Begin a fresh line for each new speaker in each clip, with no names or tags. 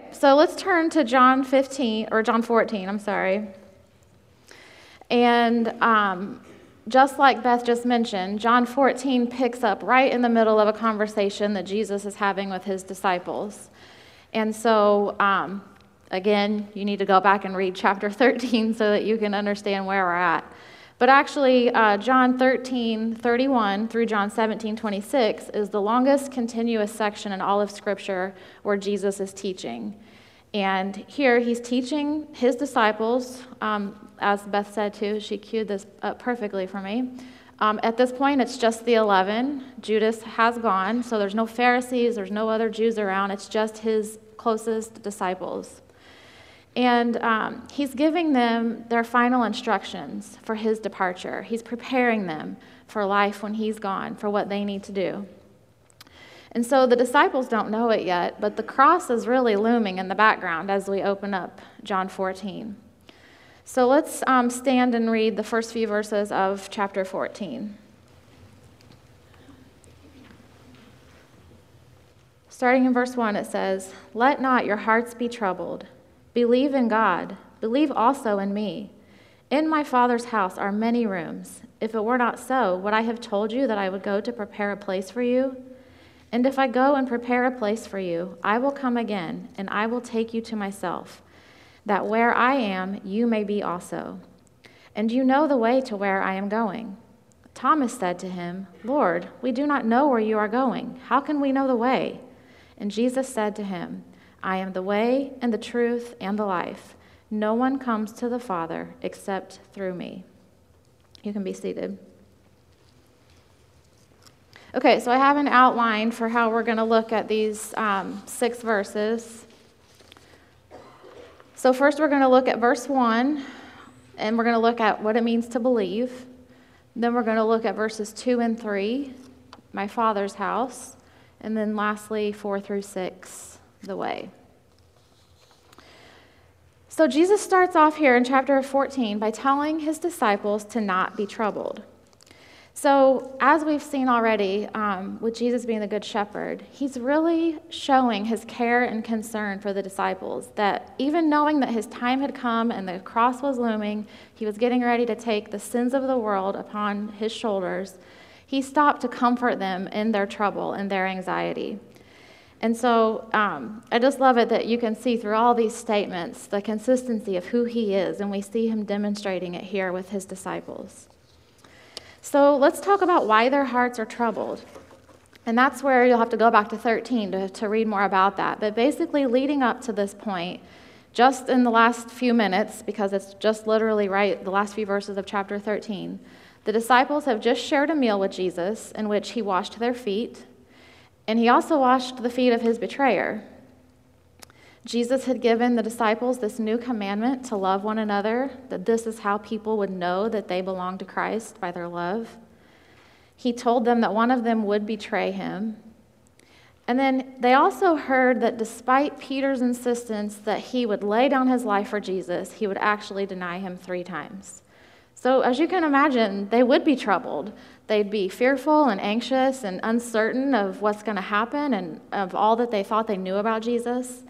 so let's turn to John 14, I'm sorry. And just like Beth just mentioned, John 14 picks up right in the middle of a conversation that Jesus is having with his disciples. And so, again, you need to go back and read chapter 13 so that you can understand where we're at. But actually, John 13:31 through John 17:26 is the longest continuous section in all of Scripture where Jesus is teaching. And here he's teaching his disciples, as Beth said too, she queued this up perfectly for me. At this point, it's just the 11. Judas has gone, so there's no Pharisees, there's no other Jews around. It's just his closest disciples. And he's giving them their final instructions for his departure. He's preparing them for life when he's gone, for what they need to do. And so the disciples don't know it yet, but the cross is really looming in the background as we open up John 14. So let's stand and read the first few verses of chapter 14. Starting in verse 1, it says, "Let not your hearts be troubled. Believe in God. Believe also in me. In my Father's house are many rooms. If it were not so, would I have told you that I would go to prepare a place for you? And if I go and prepare a place for you, I will come again, and I will take you to myself, that where I am, you may be also. And you know the way to where I am going." Thomas said to him, "Lord, we do not know where you are going. How can we know the way?" And Jesus said to him, "I am the way and the truth and the life. No one comes to the Father except through me." You can be seated. Okay, so I have an outline for how we're going to look at these 6 verses. So first we're going to look at verse 1, and we're going to look at what it means to believe. Then we're going to look at verses 2 and 3, my Father's house. And then lastly, 4 through 6, the way. So Jesus starts off here in chapter 14 by telling his disciples to not be troubled. So as we've seen already, with Jesus being the good shepherd, he's really showing his care and concern for the disciples, that even knowing that his time had come and the cross was looming, he was getting ready to take the sins of the world upon his shoulders, he stopped to comfort them in their trouble and their anxiety. And so I just love it that you can see through all these statements the consistency of who he is, and we see him demonstrating it here with his disciples. So let's talk about why their hearts are troubled. And that's where you'll have to go back to 13 to read more about that. But basically leading up to this point, just in the last few minutes, because it's just literally right, the last few verses of chapter 13, the disciples have just shared a meal with Jesus in which he washed their feet, and he also washed the feet of his betrayer. Jesus had given the disciples this new commandment to love one another, that this is how people would know that they belong to Christ, by their love. He told them that one of them would betray him. And then they also heard that despite Peter's insistence that he would lay down his life for Jesus, he would actually deny him 3 times. So as you can imagine, they would be troubled. They'd be fearful and anxious and uncertain of what's going to happen and of all that they thought they knew about Jesus.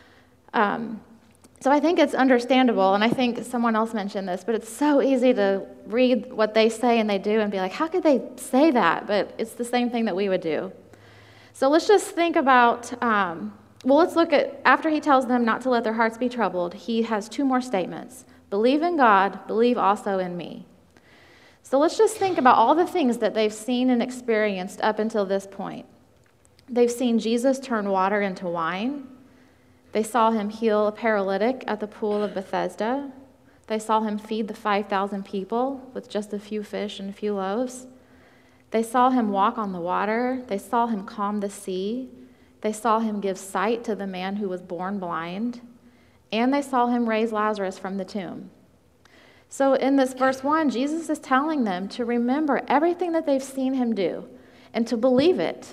So I think it's understandable, and I think someone else mentioned this, but it's so easy to read what they say and they do and be like, how could they say that? But it's the same thing that we would do. So let's just think about, let's look at, after he tells them not to let their hearts be troubled, he has 2 more statements. Believe in God, believe also in me. So let's just think about all the things that they've seen and experienced up until this point. They've seen Jesus turn water into wine. They saw him heal a paralytic at the pool of Bethesda. They saw him feed the 5,000 people with just a few fish and a few loaves. They saw him walk on the water. They saw him calm the sea. They saw him give sight to the man who was born blind. And they saw him raise Lazarus from the tomb. So in this verse 1, Jesus is telling them to remember everything that they've seen him do and to believe it.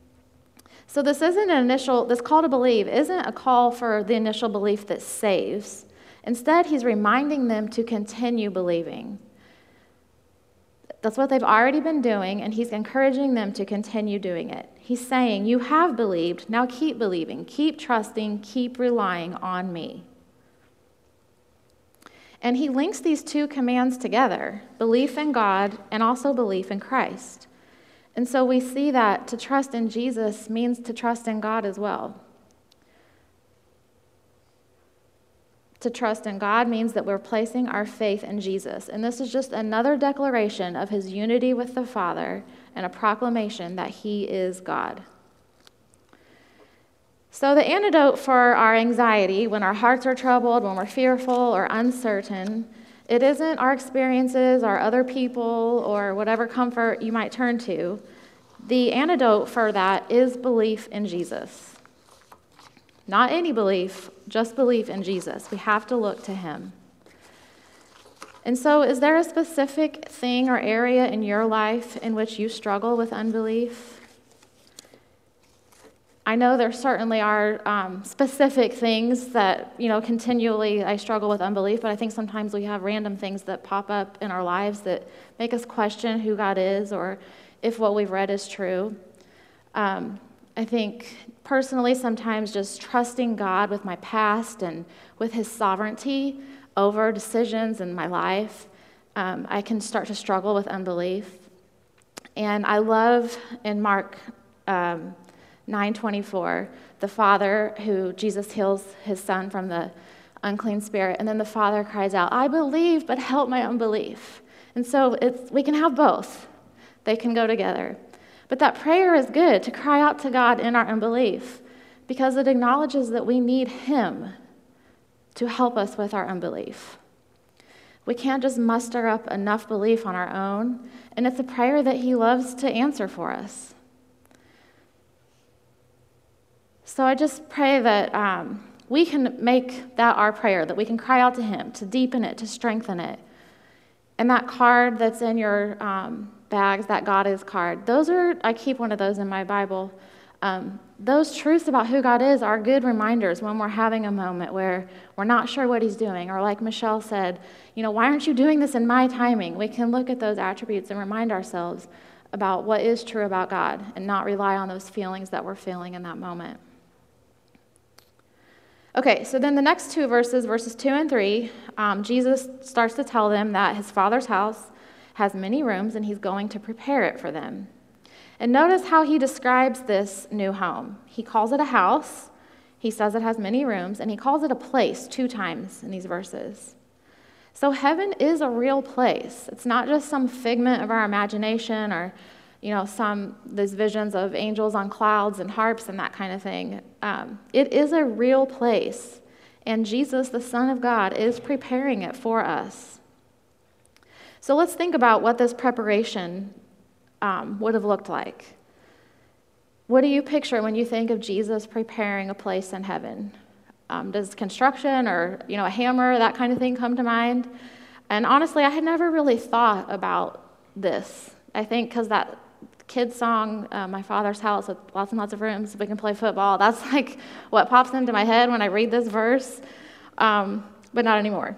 So this call to believe isn't a call for the initial belief that saves. Instead, he's reminding them to continue believing. That's what they've already been doing, and he's encouraging them to continue doing it. He's saying, you have believed, now keep believing, keep trusting, keep relying on me. And he links these two commands together, belief in God and also belief in Christ. And so we see that to trust in Jesus means to trust in God as well. To trust in God means that we're placing our faith in Jesus. And this is just another declaration of his unity with the Father and a proclamation that he is God. So the antidote for our anxiety, when our hearts are troubled, when we're fearful or uncertain, it isn't our experiences or other people or whatever comfort you might turn to. The antidote for that is belief in Jesus. Not any belief, just belief in Jesus. We have to look to him. And so is there a specific thing or area in your life in which you struggle with unbelief? I know there certainly are specific things that, continually I struggle with unbelief, but I think sometimes we have random things that pop up in our lives that make us question who God is or if what we've read is true. I think personally sometimes just trusting God with my past and with his sovereignty over decisions in my life, I can start to struggle with unbelief. And I love in Mark 9:24, the father who Jesus heals his son from the unclean spirit, and then the father cries out, I believe, but help my unbelief. And so we can have both. They can go together. But that prayer is good, to cry out to God in our unbelief, because it acknowledges that we need him to help us with our unbelief. We can't just muster up enough belief on our own, and it's a prayer that he loves to answer for us. So I just pray that we can make that our prayer, that we can cry out to him, to deepen it, to strengthen it. And that card that's in your bags, that God is card, I keep one of those in my Bible. Those truths about who God is are good reminders when we're having a moment where we're not sure what he's doing. Or like Michelle said, why aren't you doing this in my timing? We can look at those attributes and remind ourselves about what is true about God and not rely on those feelings that we're feeling in that moment. Okay, so then the next two verses 2 and 3, Jesus starts to tell them that his Father's house has many rooms and he's going to prepare it for them. And notice how he describes this new home. He calls it a house, he says it has many rooms, and he calls it a place 2 times in these verses. So heaven is a real place. It's not just some figment of our imagination or these visions of angels on clouds and harps and that kind of thing. It is a real place, and Jesus, the Son of God, is preparing it for us. So let's think about what this preparation would have looked like. What do you picture when you think of Jesus preparing a place in heaven? Does construction or a hammer, that kind of thing, come to mind? And honestly, I had never really thought about this. I think because that kids song, My Father's House with lots and lots of rooms, we can play football. That's like what pops into my head when I read this verse, but not anymore.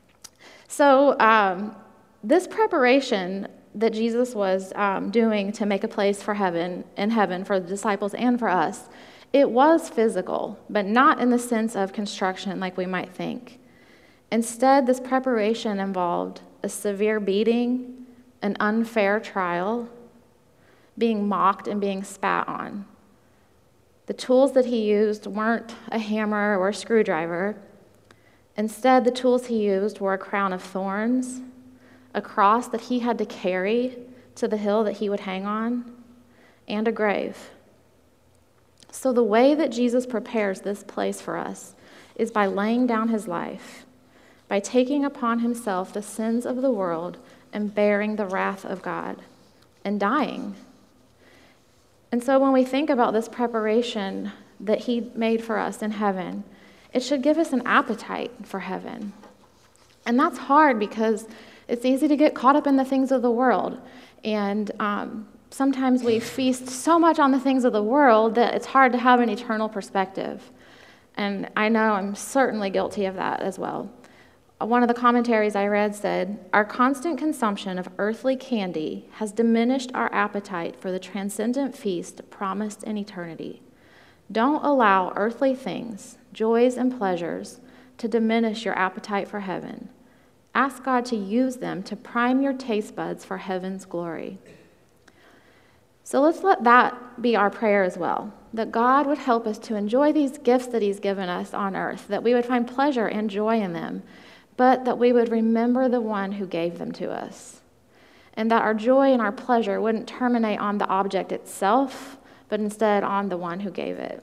So this preparation that Jesus was doing to make a place for in heaven for the disciples and for us, it was physical, but not in the sense of construction like we might think. Instead, this preparation involved a severe beating, an unfair trial, being mocked and being spat on. The tools that he used weren't a hammer or a screwdriver. Instead, the tools he used were a crown of thorns, a cross that he had to carry to the hill that he would hang on, and a grave. So the way that Jesus prepares this place for us is by laying down his life, by taking upon himself the sins of the world and bearing the wrath of God, and dying. And so when we think about this preparation that he made for us in heaven, it should give us an appetite for heaven. And that's hard because it's easy to get caught up in the things of the world. And sometimes we feast so much on the things of the world that it's hard to have an eternal perspective. And I know I'm certainly guilty of that as well. One of the commentaries I read said, "Our constant consumption of earthly candy has diminished our appetite for the transcendent feast promised in eternity. Don't allow earthly things, joys and pleasures, to diminish your appetite for heaven. Ask God to use them to prime your taste buds for heaven's glory." So let's let that be our prayer as well, that God would help us to enjoy these gifts that he's given us on earth, that we would find pleasure and joy in them, but that we would remember the one who gave them to us, and that our joy and our pleasure wouldn't terminate on the object itself, but instead on the one who gave it.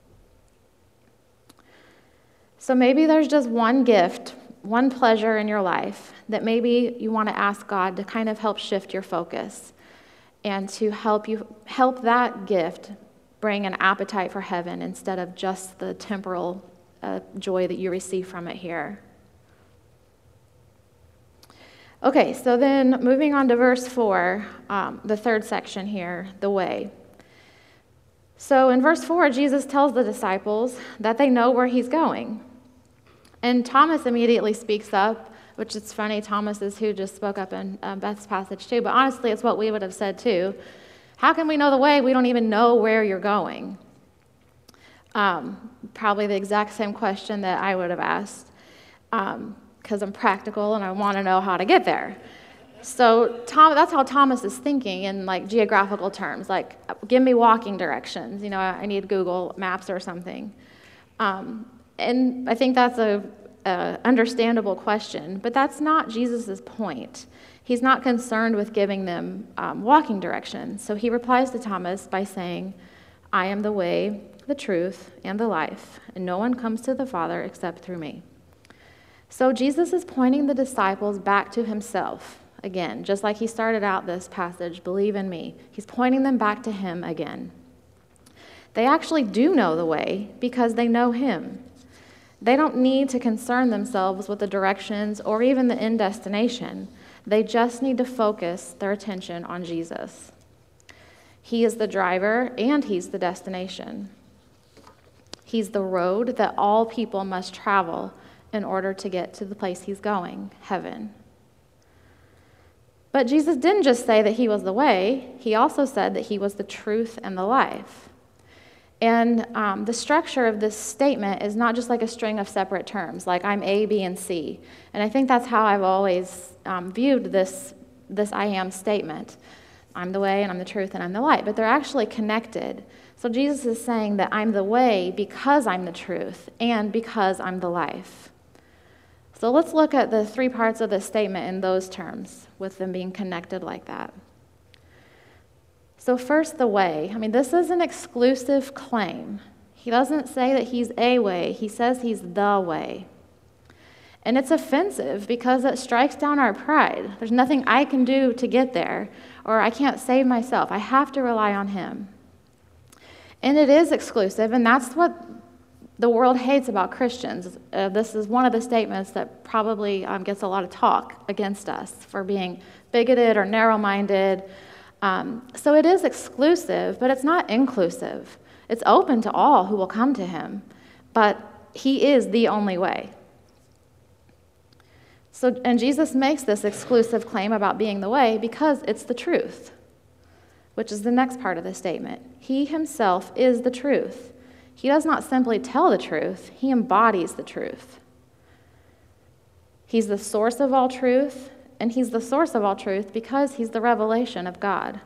So maybe there's just one gift, one pleasure in your life that maybe you want to ask God to kind of help shift your focus and to help that gift bring an appetite for heaven instead of just the temporal joy that you receive from it here. Okay, so then moving on to verse 4, the third section here, the way. So in verse 4, Jesus tells the disciples that they know where he's going. And Thomas immediately speaks up, which is funny. Thomas is who just spoke up in Beth's passage too. But honestly, it's what we would have said too. How can we know the way? We don't even know where you're going. Probably the exact same question that I would have asked. Because I'm practical and I want to know how to get there. So that's how Thomas is thinking in like geographical terms, like give me walking directions. I need Google Maps or something. And I think that's a understandable question, but that's not Jesus' point. He's not concerned with giving them walking directions. So he replies to Thomas by saying, "I am the way, the truth, and the life, and no one comes to the Father except through me." So Jesus is pointing the disciples back to himself again, just like he started out this passage, "Believe in me." He's pointing them back to him again. They actually do know the way because they know him. They don't need to concern themselves with the directions or even the end destination. They just need to focus their attention on Jesus. He is the driver and he's the destination. He's the road that all people must travel in order to get to the place he's going, heaven. But Jesus didn't just say that he was the way. He also said that he was the truth and the life. And the structure of this statement is not just like a string of separate terms, like I'm A, B, and C. And I think that's how I've always viewed this I am statement. I'm the way, and I'm the truth, and I'm the light. But they're actually connected. So Jesus is saying that I'm the way because I'm the truth and because I'm the life. So let's look at the three parts of this statement in those terms, with them being connected like that. So first, the way. This is an exclusive claim. He doesn't say that he's a way. He says he's the way. And it's offensive because it strikes down our pride. There's nothing I can do to get there, or I can't save myself. I have to rely on him. And it is exclusive, and that's what the world hates about Christians. This is one of the statements that probably gets a lot of talk against us for being bigoted or narrow-minded. So it is exclusive, but it's not inclusive. It's open to all who will come to him, but he is the only way. And Jesus makes this exclusive claim about being the way because it's the truth, which is the next part of the statement. He himself is the truth. He does not simply tell the truth, he embodies the truth. He's the source of all truth, and he's the source of all truth because he's the revelation of God.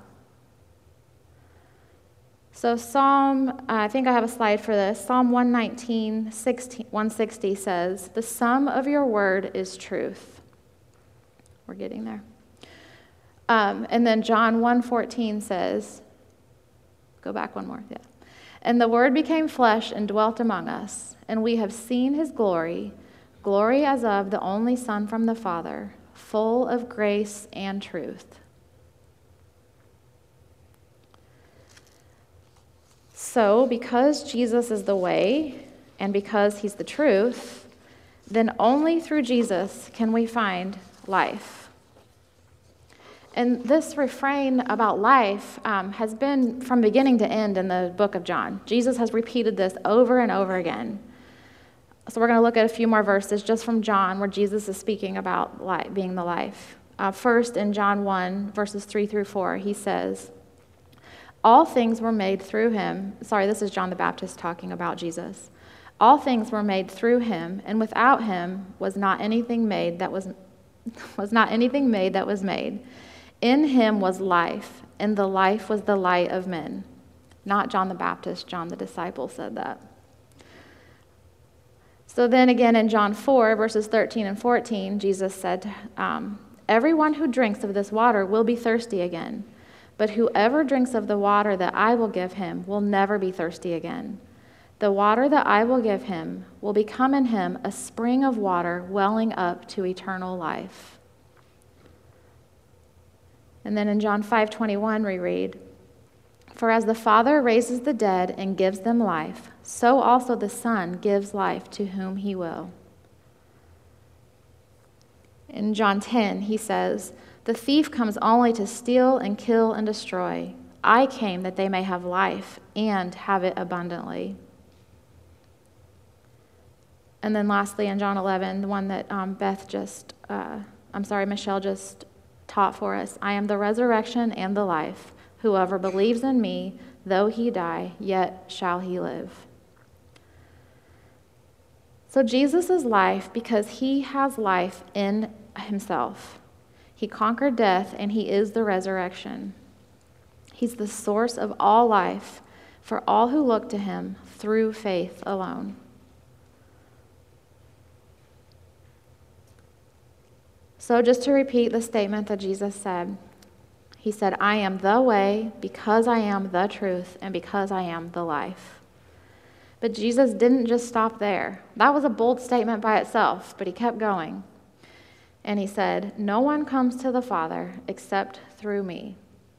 So I think I have a slide for this. Psalm 119:160 says, "The sum of your word is truth." We're getting there. And then John 1:14 says, go back one more, yeah. "And the word became flesh and dwelt among us, and we have seen his glory, glory as of the only Son from the Father, full of grace and truth." So, because Jesus is the way, and because he's the truth, then only through Jesus can we find life. And this refrain about life has been from beginning to end in the book of John. Jesus has repeated this over and over again. So we're going to look at a few more verses just from John where Jesus is speaking about being the life. First, in John 1, verses 3 through 4, he says, all things were made through him. Sorry, this is John the Baptist talking about Jesus. All things were made through him, and without him was not anything made that was made. In him was life, and the life was the light of men. Not John the Baptist, John the disciple said that. So then again in John 4, verses 13 and 14, Jesus said, everyone who drinks of this water will be thirsty again, but whoever drinks of the water that I will give him will never be thirsty again. The water that I will give him will become in him a spring of water welling up to eternal life. And then in John 5:21 we read, for as the Father raises the dead and gives them life, so also the Son gives life to whom he will. In John 10, he says, the thief comes only to steal and kill and destroy. I came that they may have life and have it abundantly. And then lastly, in John 11, the one that Michelle just taught for us, I am the resurrection and the life. Whoever believes in me, though he die, yet shall he live. So Jesus is life because he has life in himself. He conquered death, and he is the resurrection. He's the source of all life for all who look to him through faith alone. So just to repeat the statement that Jesus said, he said, I am the way because I am the truth and because I am the life. But Jesus didn't just stop there. That was a bold statement by itself, but he kept going. And he said, no one comes to the Father except through me.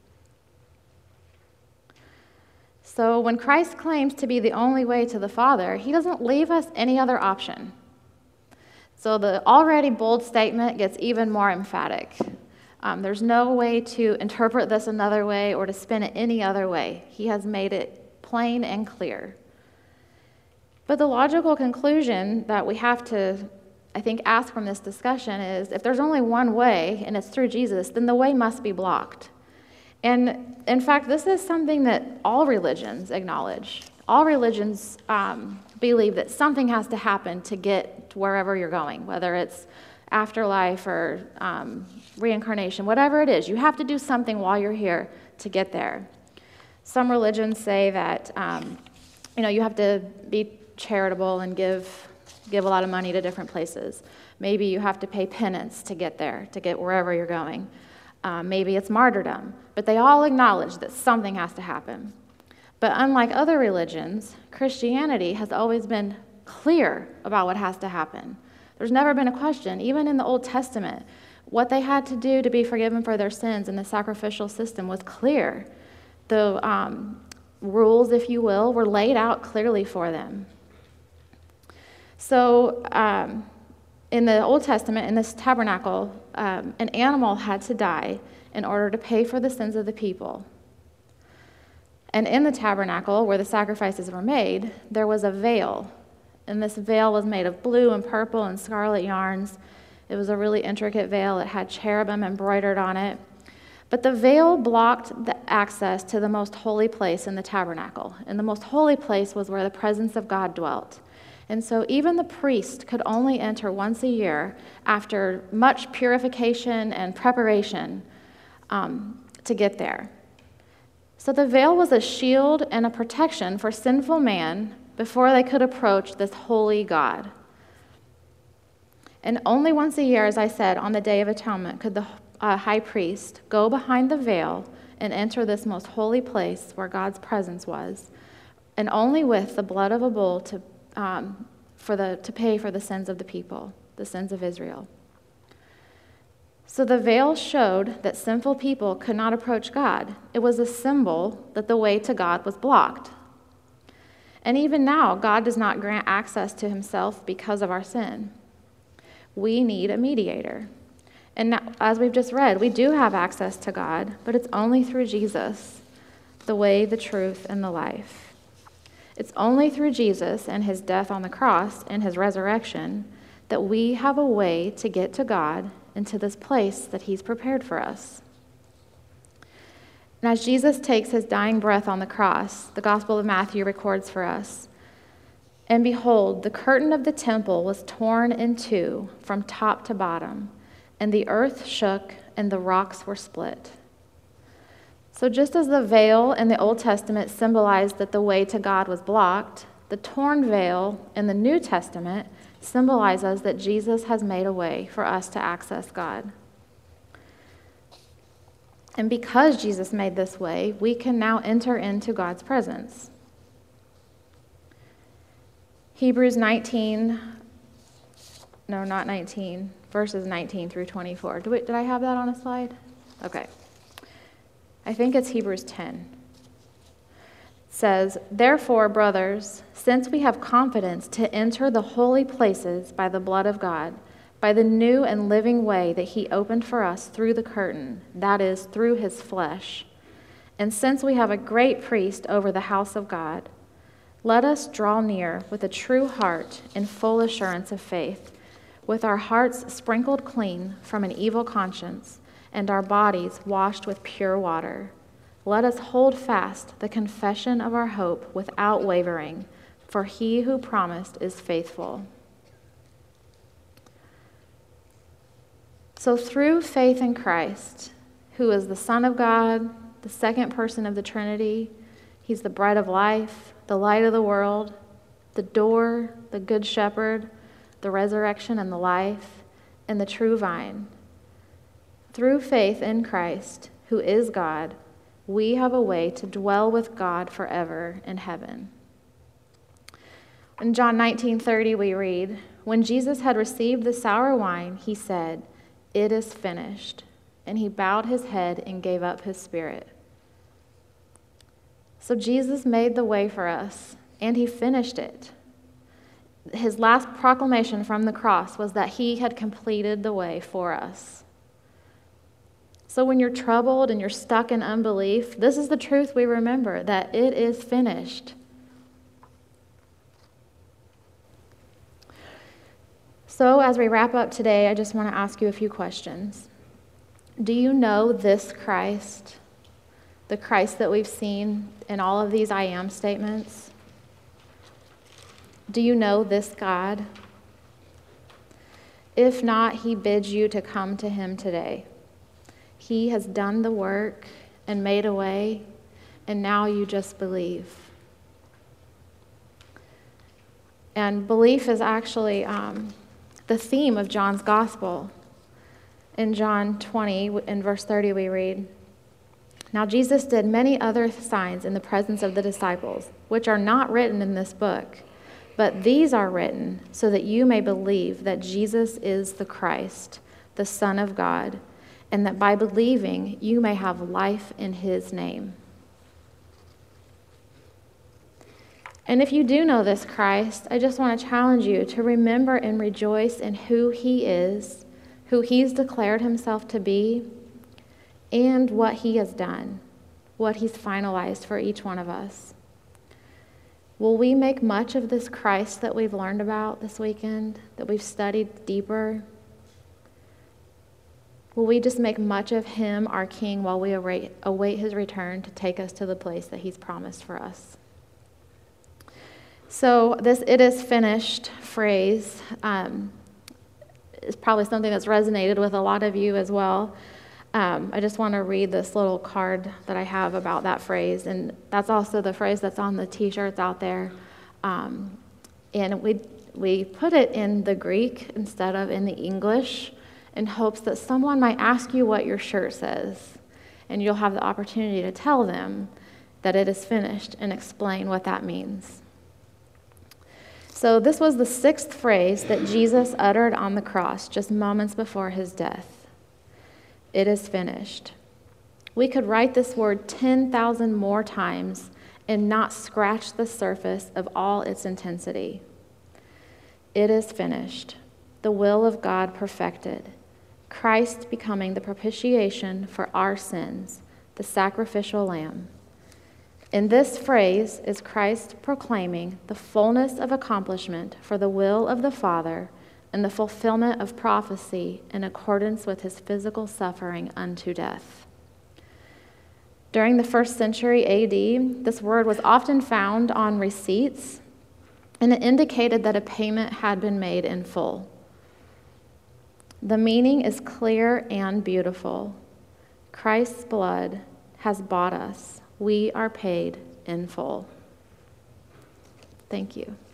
So when Christ claims to be the only way to the Father, he doesn't leave us any other option. So the already bold statement gets even more emphatic. There's no way to interpret this another way or to spin it any other way. He has made it plain and clear. But the logical conclusion that we have to, I think, ask from this discussion is if there's only one way and it's through Jesus, then the way must be blocked. And in fact, this is something that all religions acknowledge. All religions believe that something has to happen to get to wherever you're going, whether it's afterlife or reincarnation, whatever it is. You have to do something while you're here to get there. Some religions say that you have to be charitable and give a lot of money to different places. Maybe you have to pay penance to get there, to get wherever you're going. Maybe it's martyrdom. But they all acknowledge that something has to happen. But unlike other religions, Christianity has always been clear about what has to happen. There's never been a question, even in the Old Testament, what they had to do to be forgiven for their sins in the sacrificial system was clear. The rules, if you will, were laid out clearly for them. So in the Old Testament, in this tabernacle, an animal had to die in order to pay for the sins of the people. And in the tabernacle, where the sacrifices were made, there was a veil. And this veil was made of blue and purple and scarlet yarns. It was a really intricate veil. It had cherubim embroidered on it. But the veil blocked the access to the most holy place in the tabernacle. And the most holy place was where the presence of God dwelt. And so even the priest could only enter once a year after much purification and preparation to get there. So the veil was a shield and a protection for sinful man before they could approach this holy God. And only once a year, as I said, on the Day of Atonement, could the high priest go behind the veil and enter this most holy place where God's presence was, and only with the blood of a bull to pay for the sins of the people, the sins of Israel. So the veil showed that sinful people could not approach God. It was a symbol that the way to God was blocked. And even now, God does not grant access to himself because of our sin. We need a mediator. And now, as we've just read, we do have access to God, but it's only through Jesus, the way, the truth, and the life. It's only through Jesus and his death on the cross and his resurrection that we have a way to get to God and to this place that he's prepared for us. And as Jesus takes his dying breath on the cross, the Gospel of Matthew records for us, "And behold, the curtain of the temple was torn in two from top to bottom, and the earth shook and the rocks were split." So just as the veil in the Old Testament symbolized that the way to God was blocked, the torn veil in the New Testament symbolizes that Jesus has made a way for us to access God. And because Jesus made this way, we can now enter into God's presence. Hebrews 19, no, not 19, verses 19 through 24. Did I have that on a slide? Okay. I think it's Hebrews 10. It says, "Therefore, brothers, since we have confidence to enter the holy places by the blood of God, by the new and living way that he opened for us through the curtain, that is, through his flesh, and since we have a great priest over the house of God, let us draw near with a true heart in full assurance of faith, with our hearts sprinkled clean from an evil conscience, and our bodies washed with pure water. Let us hold fast the confession of our hope without wavering, for he who promised is faithful." So through faith in Christ, who is the Son of God, the second person of the Trinity, he's the bread of life, the light of the world, the door, the good shepherd, the resurrection and the life, and the true vine. Through faith in Christ, who is God, we have a way to dwell with God forever in heaven. In John 19:30 we read, "When Jesus had received the sour wine, he said, 'It is finished,' and he bowed his head and gave up his spirit." So Jesus made the way for us, and he finished it. His last proclamation from the cross was that he had completed the way for us. So when you're troubled and you're stuck in unbelief, this is the truth we remember, that it is finished. So as we wrap up today, I just want to ask you a few questions. Do you know this Christ, the Christ that we've seen in all of these I am statements? Do you know this God? If not, he bids you to come to him today. He has done the work and made a way, and now you just believe. And belief is actually the theme of John's gospel. In John 20, in verse 30, we read, "Now Jesus did many other signs in the presence of the disciples, which are not written in this book, but these are written so that you may believe that Jesus is the Christ, the Son of God, and that by believing you may have life in his name." And if you do know this Christ, I just want to challenge you to remember and rejoice in who he is, who he's declared himself to be, and what he has done, what he's finalized for each one of us. Will we make much of this Christ that we've learned about this weekend, that we've studied deeper? Will we just make much of him, our King, while we await his return to take us to the place that he's promised for us? So this "it is finished" phrase is probably something that's resonated with a lot of you as well. I just want to read this little card that I have about that phrase, and that's also the phrase that's on the t-shirts out there. And we put it in the Greek instead of in the English, in hopes that someone might ask you what your shirt says, and you'll have the opportunity to tell them that it is finished and explain what that means. So this was the sixth phrase that Jesus uttered on the cross just moments before his death. It is finished. We could write this word 10,000 more times and not scratch the surface of all its intensity. It is finished. The will of God perfected. Christ becoming the propitiation for our sins, the sacrificial lamb. In this phrase is Christ proclaiming the fullness of accomplishment for the will of the Father and the fulfillment of prophecy in accordance with his physical suffering unto death. During the 1st century AD, this word was often found on receipts, and it indicated that a payment had been made in full. The meaning is clear and beautiful. Christ's blood has bought us. We are paid in full. Thank you.